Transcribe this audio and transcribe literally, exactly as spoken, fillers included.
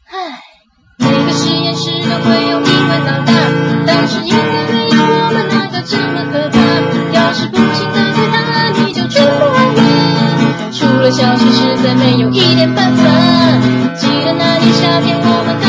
唉，每个实验室都会有一位老大，但是应该没有我们那个这么可怕。要是不幸得罪他，你就全部完了。除了消息，实在没有一点办法。记得那年夏天，我们。